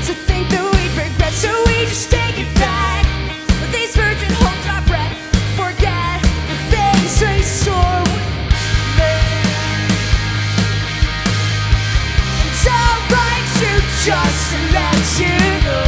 to think that we'd regret, so we just take it back. With these words and hold our breath, forget the things we swore we'd make. And I'll write you just to let you know